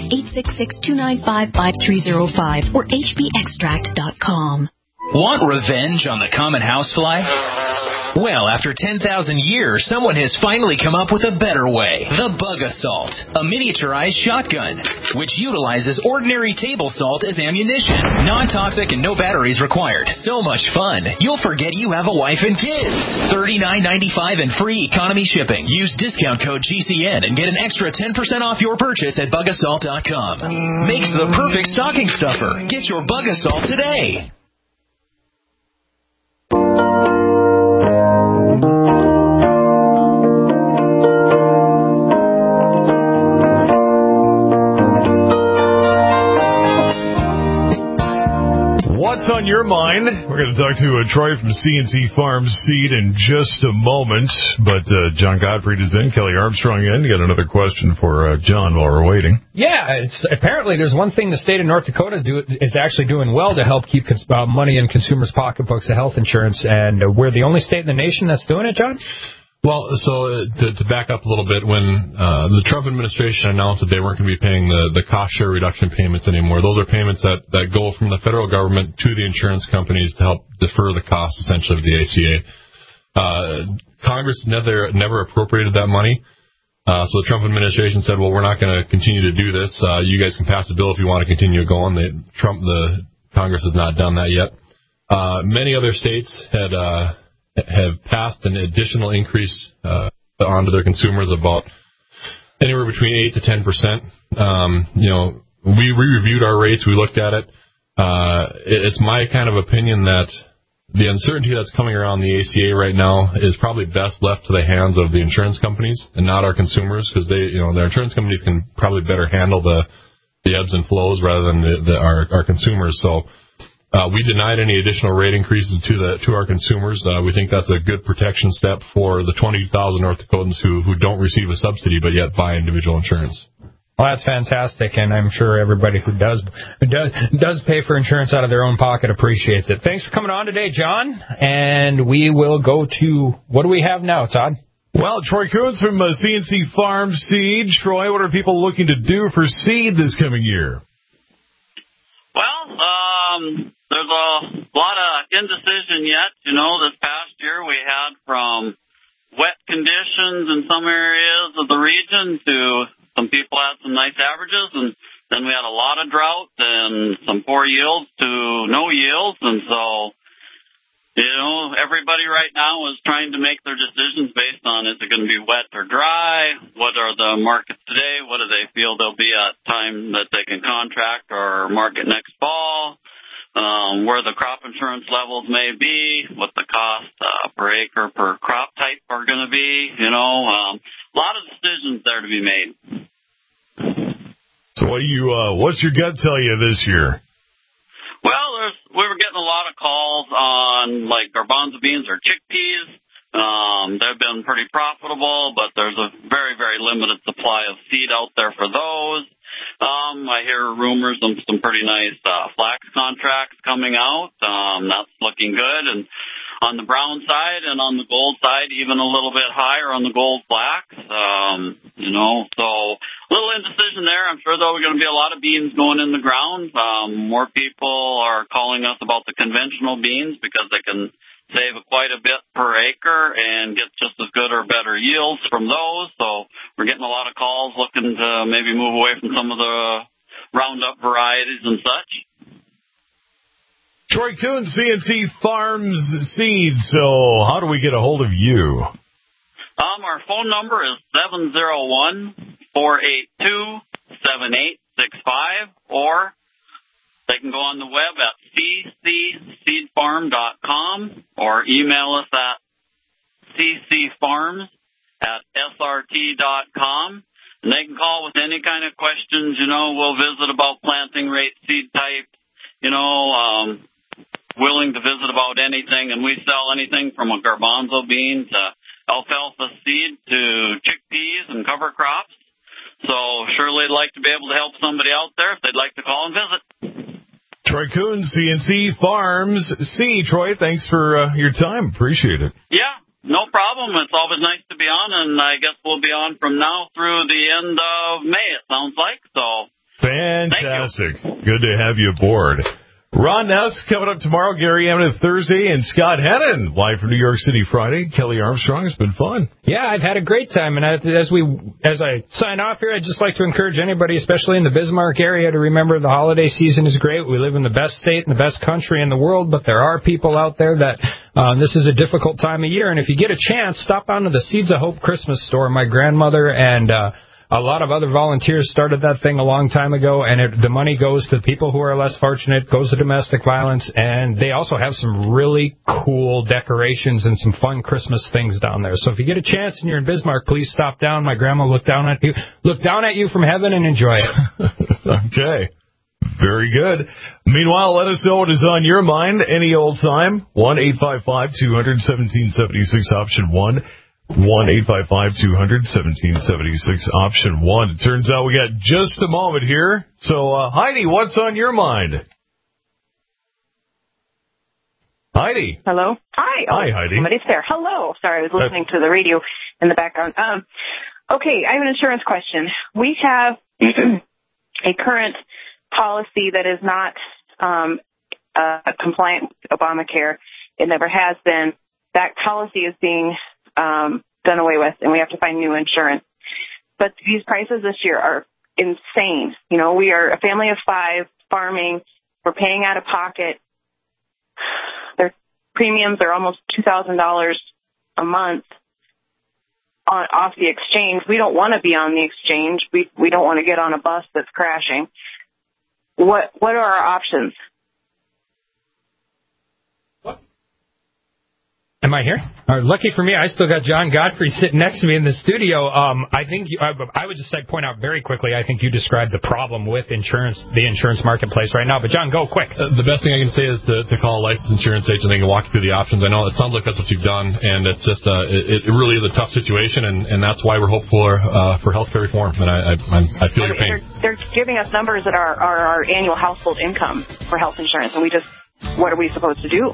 866-295-5305 or hbextract.com. Want revenge on the common housefly? Well, after 10,000 years, someone has finally come up with a better way. The Bug Assault, a miniaturized shotgun, which utilizes ordinary table salt as ammunition. Non-toxic and no batteries required. So much fun, you'll forget you have a wife and kids. $39.95 and free economy shipping. Use discount code GCN and get an extra 10% off your purchase at bugassault.com. Makes the perfect stocking stuffer. Get your Bug Assault today. What's on your mind? We're going to talk to Troy from C&C Farm Seed in just a moment. But John Gottfried is in, Kelly Armstrong in. Got another question for John while we're waiting. Yeah, apparently there's one thing the state of North Dakota is actually doing well to help keep money in consumers' pocketbooks of health insurance, and we're the only state in the nation that's doing it, John? Well, so to back up a little bit, when the Trump administration announced that they weren't going to be paying the cost share reduction payments anymore, those are payments that go from the federal government to the insurance companies to help defer the cost, essentially, of the ACA. Congress never appropriated that money. So the Trump administration said, well, we're not going to continue to do this. You guys can pass a bill if you want to continue going. The Congress has not done that yet. Many other states have passed an additional increase onto their consumers about anywhere between 8 to 10%. We reviewed our rates. We looked at it. It's my kind of opinion that the uncertainty that's coming around the ACA right now is probably best left to the hands of the insurance companies and not our consumers, because the insurance companies can probably better handle the ebbs and flows rather than our consumers. So we denied any additional rate increases to our consumers. We think that's a good protection step for the 20,000 North Dakotans who don't receive a subsidy but yet buy individual insurance. Well, that's fantastic, and I'm sure everybody who does pay for insurance out of their own pocket appreciates it. Thanks for coming on today, John, and we will go to, what do we have now, Todd? Well, Troy Coons from CNC Farm Seed. Troy, what are people looking to do for seed this coming year? Well, there's a lot of indecision yet. This past year we had from wet conditions in some areas of the region to some people had some nice averages, and then we had a lot of drought and some poor yields to no yields. And so, everybody right now is trying to make their decisions based on, is it going to be wet or dry? What are the markets today? What do they feel they'll be at time that they can contract or market next fall? Where the crop insurance levels may be, what the cost per acre per crop type are going to be. A lot of decisions there to be made. So what's your gut tell you this year? Well, we were getting a lot of calls on like garbanzo beans or chickpeas. They've been pretty profitable, but there's a very, very limited supply of seed out there for those. I hear rumors of some pretty nice flax contracts coming out. That's looking good. And on the brown side and on the gold side, even a little bit higher on the gold flax. So a little indecision there. I'm sure there are going to be a lot of beans going in the ground. More people are calling us about the conventional beans because they can save quite a bit per acre and get just as good or better yields from those. So we're getting a lot of calls looking to maybe move away from some of the Roundup varieties and such. Troy Coons, CNC Farms Seed. So how do we get a hold of you? Our phone number is 701-482-7865, or they can go on the web at ccseedfarm.com or email us at ccfarms@srt.com. And they can call with any kind of questions. We'll visit about planting rate, seed type, willing to visit about anything. And we sell anything from a garbanzo bean to alfalfa seed to chickpeas and cover crops. So surely I'd like to be able to help somebody out there if they'd like to call and visit. Troy Coons, CNC Farms Seed. Troy, thanks for your time. Appreciate it. Yeah, no problem. It's always nice to be on, and I guess we'll be on from now through the end of May, it sounds like. So fantastic. Good to have you aboard. Ron Ness coming up tomorrow, Gary Ammon Thursday, and Scott Hennon live from New York City Friday. Kelly Armstrong, it's been fun. Yeah, I've had a great time, and as I sign off here, I'd just like to encourage anybody, especially in the Bismarck area, to remember the holiday season is great. We live in the best state and the best country in the world, but there are people out there that this is a difficult time of year, and if you get a chance, stop on to the Seeds of Hope Christmas store. My grandmother and a lot of other volunteers started that thing a long time ago, and the money goes to people who are less fortunate, goes to domestic violence, and they also have some really cool decorations and some fun Christmas things down there. So if you get a chance and you're in Bismarck, please stop down. My grandma look down at you from heaven and enjoy it. Okay. Very good. Meanwhile, let us know what is on your mind any old time. 1-855-200-1776, option 1. 1-855-200-1776, option 1. It turns out we got just a moment here. So, Heidi, what's on your mind? Heidi. Hello. Hi. Hi, Heidi. Somebody's there. Hello. Sorry, I was listening to the radio in the background. Okay, I have an insurance question. We have a current policy that is not compliant with Obamacare. It never has been. That policy is being done away with, and we have to find new insurance. But these prices this year are insane. We are a family of 5 farming. We're paying out of pocket. Their premiums are almost $2,000 a month. off the exchange. We don't want to be on the exchange. We don't want to get on a bus that's crashing. What are our options? Am I here? Lucky for me, I still got John Godfrey sitting next to me in the studio. I think I would just point out very quickly, I think you described the problem with the insurance marketplace right now. But, John, go quick. The best thing I can say is to call a licensed insurance agent. They can walk you through the options. I know it sounds like that's what you've done, and it's just it really is a tough situation, and that's why we're hopeful for health care reform. And I feel your pain. They're giving us numbers that are our annual household income for health insurance, and what are we supposed to do?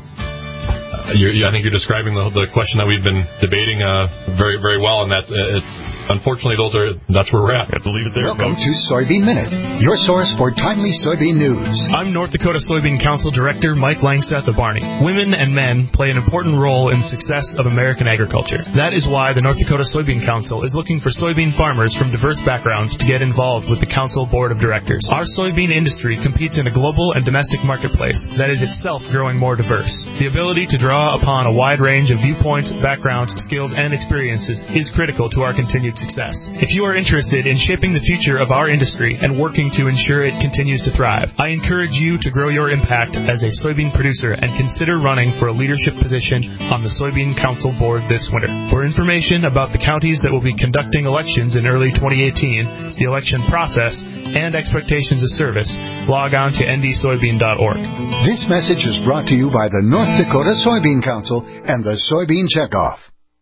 I think you're describing the question that we've been debating very, very well, and unfortunately that's where we're at. I believe it there. Welcome to Soybean Minute, your source for timely soybean news. I'm North Dakota Soybean Council Director Mike Langseth of Barney. Women and men play an important role in the success of American agriculture. That is why the North Dakota Soybean Council is looking for soybean farmers from diverse backgrounds to get involved with the Council Board of Directors. Our soybean industry competes in a global and domestic marketplace that is itself growing more diverse. The ability to draw upon a wide range of viewpoints, backgrounds, skills, and experiences is critical to our continued success. If you are interested in shaping the future of our industry and working to ensure it continues to thrive, I encourage you to grow your impact as a soybean producer and consider running for a leadership position on the Soybean Council Board this winter. For information about the counties that will be conducting elections in early 2018, the election process, and expectations of service, log on to ndsoybean.org. This message is brought to you by the North Dakota Soybean Council and the Soybean Checkoff.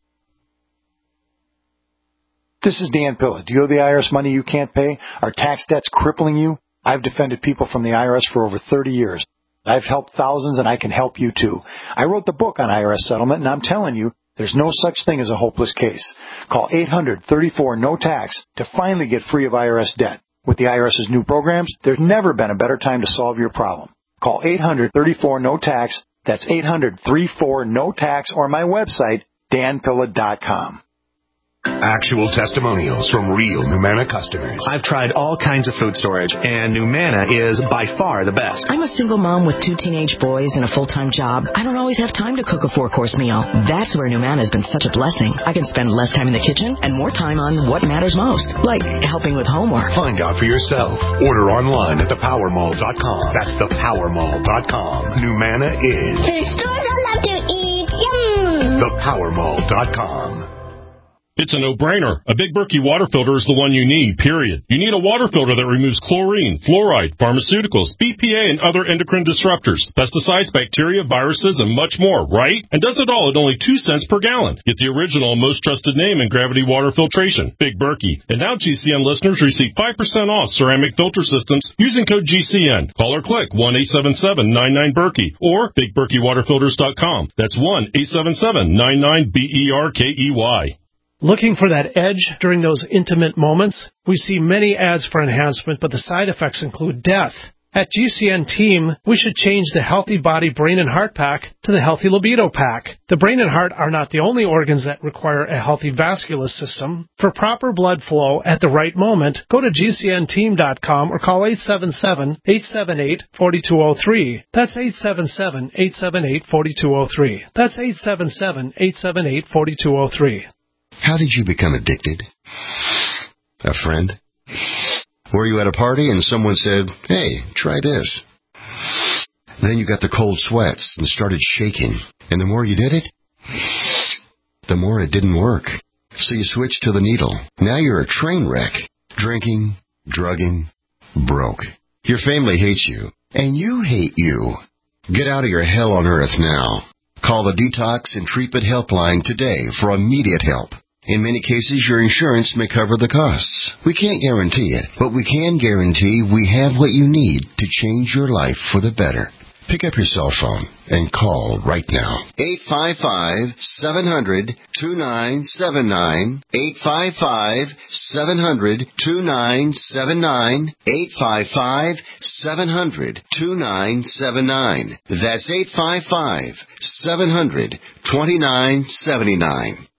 This is Dan Pilla. Do you owe the IRS money you can't pay? Are tax debts crippling you? I've defended people from the IRS for over 30 years. I've helped thousands, and I can help you too. I wrote the book on IRS settlement, and I'm telling you, there's no such thing as a hopeless case. Call 800-34-NO-TAX to finally get free of IRS debt. With the IRS's new programs, there's never been a better time to solve your problem. Call 800-34-NO-TAX. That's 800-34-NO-TAX, or my website, danpilla.com. Actual testimonials from real Numana customers. I've tried all kinds of food storage, and Numana is by far the best. I'm a single mom with 2 teenage boys and a full-time job. I don't always have time to cook a 4-course meal. That's where Numana has been such a blessing. I can spend less time in the kitchen and more time on what matters most, like helping with homework. Find out for yourself. Order online at thepowermall.com. That's thepowermall.com. Numana is the stores I love to eat. Yum! Thepowermall.com. It's a no-brainer. A Big Berkey water filter is the one you need, period. You need a water filter that removes chlorine, fluoride, pharmaceuticals, BPA, and other endocrine disruptors, pesticides, bacteria, viruses, and much more, right? And does it all at only 2 cents per gallon. Get the original and most trusted name in gravity water filtration, Big Berkey. And now GCN listeners receive 5% off ceramic filter systems using code GCN. Call or click 1-877-99-BERKEY or BigBerkeyWaterFilters.com. That's 1-877-99-BERKEY. Looking for that edge during those intimate moments? We see many ads for enhancement, but the side effects include death. At GCN Team, we should change the Healthy Body, Brain, and Heart Pack to the Healthy Libido Pack. The brain and heart are not the only organs that require a healthy vascular system. For proper blood flow at the right moment, go to GCNteam.com or call 877-878-4203. That's 877-878-4203. That's 877-878-4203. How did you become addicted? A friend? Were you at a party and someone said, hey, try this? Then you got the cold sweats and started shaking. And the more you did it, the more it didn't work. So you switched to the needle. Now you're a train wreck. Drinking, drugging, broke. Your family hates you. And you hate you. Get out of your hell on earth now. Call the Detox and Treatment Helpline today for immediate help. In many cases, your insurance may cover the costs. We can't guarantee it, but we can guarantee we have what you need to change your life for the better. Pick up your cell phone and call right now. 855-700-2979. 855-700-2979. 855-700-2979. That's 855-700-2979.